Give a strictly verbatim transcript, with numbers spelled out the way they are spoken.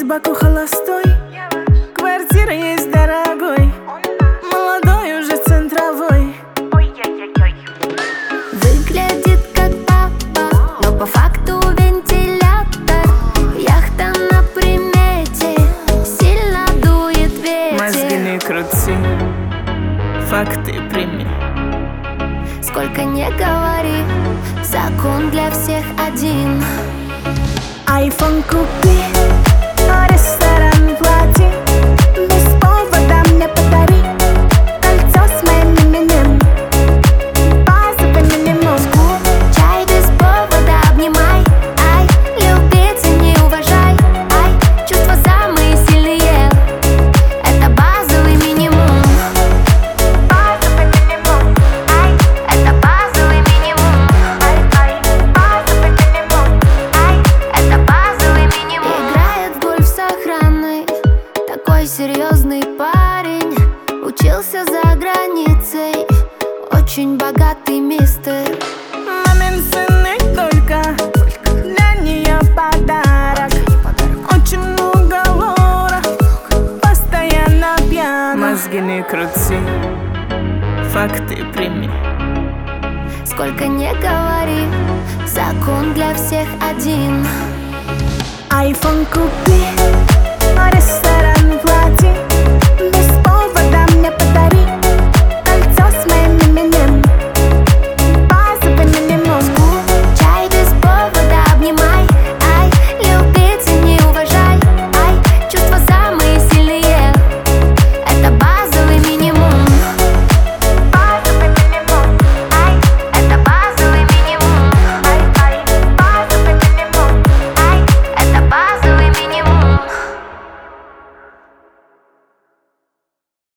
Баку холостой, квартира есть дорогой, молодой уже центровой. Выглядит как папа, но по факту вентилятор. Яхта на примете, сильно дует ветер. Мозги не крути, факты прими. Сколько не говори, закон для всех один. Айфон купи, но ресторан плати. Без повода мне подари кольцо с моим именем, базовый минимум. Чай без повода обнимай. Ай, любить и не уважай. Ай, чувства самые сильные. Это базовый минимум. Базовый минимум. Ай, это базовый минимум. Ай, ай, базовый минимум. Ай, это базовый минимум. Играет в гольф с охраной, такой серьезный парень. Учился за границей, очень богатый мистер. Мамин сын и только для нее подарок. Очень много лора, постоянно пьян. Мозги не крути, факты прими. Сколько не говори, закон для всех один. Айфон купи, но ресторан плати.